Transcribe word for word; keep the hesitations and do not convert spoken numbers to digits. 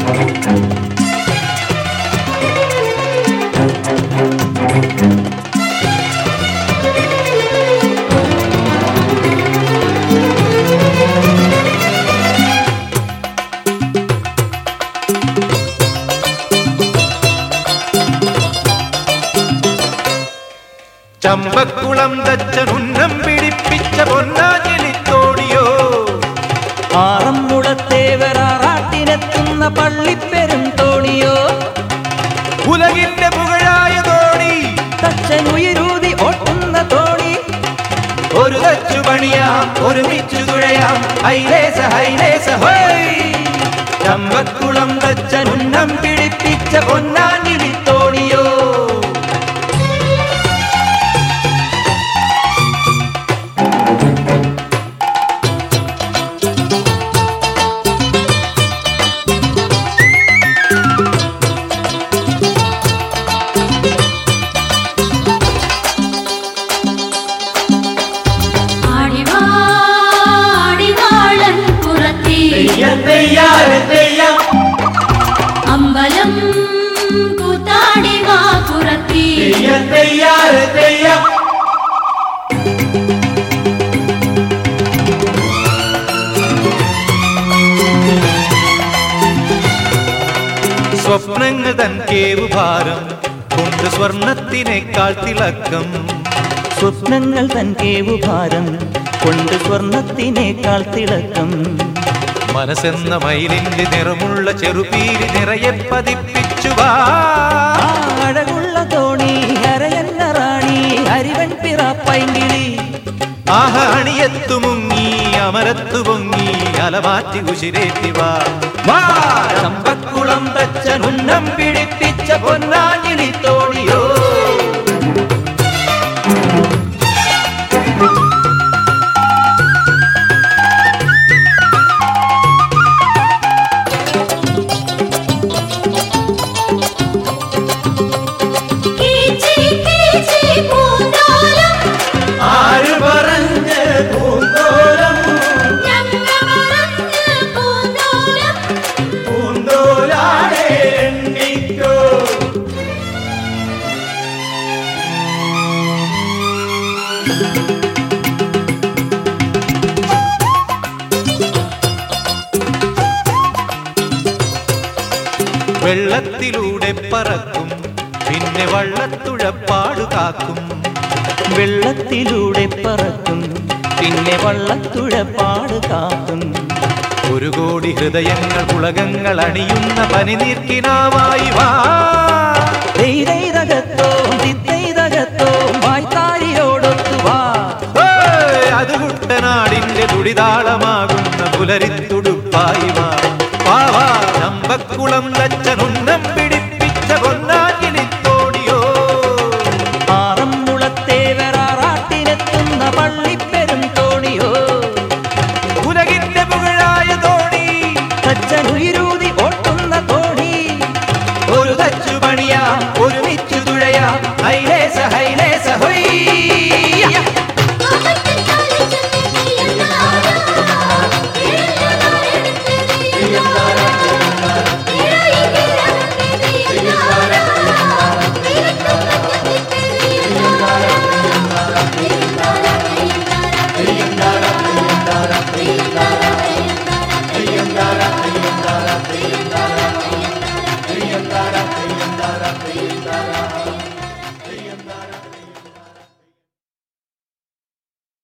ചമ്പക്കുളം തച്ചനുന്നം പിടിപ്പിച്ച പൊന്നാഞ്ഞിലിത്തോണിയോ ആറന്മുളത്തേവരാറാട്ടിനെത്തുന്ന പള്ളിപ്പെരും തോണിയോ ഉലകിന്റെ പുകഴായ തോണി തച്ചനുയരൂതി ഓട്ടുന്ന തോണി ഒരു തച്ചു പണിയാം ഒരുമിച്ചു തുഴയാം ഹൈലേസ ഹൈലേസ ഹോയ് ചമ്പക്കുളം തച്ചനുന്നം പിടിപ്പിച്ച പൊന്നാഞ്ഞിലിത്തോണിയോ അമ്പലം കൂത്താടി വാ പുറത്തി സ്വപ്നങ്ങൾ തൻ കേവുഭാരം കൊണ്ട് സ്വർണത്തിനേക്കാൾ തിളക്കം സ്വപ്നങ്ങൾ തൻ കേവുഭാരം കൊണ്ട് സ്വർണത്തിനേക്കാൾ തിളക്കം മനസ്സെന്ന മയിലിന്റെ നിറമുള്ള ചെറുപീരി നിറയെ പതിപ്പിച്ചു വാ അഴകുള്ള തോണി അരയന്ന റാണി അരിവൻ പിറാപ്പൈങ്കിളി ആഹ അണിയത്തു മുങ്ങി അമരത്തു പൊങ്ങി അലമാറ്റി ഉശിരേറ്റി വാ ചമ്പക്കുളം തച്ചനുന്നം പിടിപ്പിച്ച പൊന്നാഞ്ഞിലി തോണിയോ വെള്ളത്തിലൂടെ പറക്കും പിന്നെ വള്ളത്തുഴപ്പാട് കാക്കും വെള്ളത്തിലൂടെ പറക്കും പിന്നെ വള്ളത്തുഴപ്പാട് കാക്കും ഒരു കോടി ഹൃദയങ്ങൾ പുളകങ്ങൾ അണിയുന്ന പനിനീർക്കിനാവായി വാ വായ്ത്താരിയോടൊത്തുവാ അത് കുട്ടനാടിന്റെ തുടിതാളമാകുന്ന പുലരിത്തുടുപ്പായി വാ ചമ്പക്കുളം തച്ചനു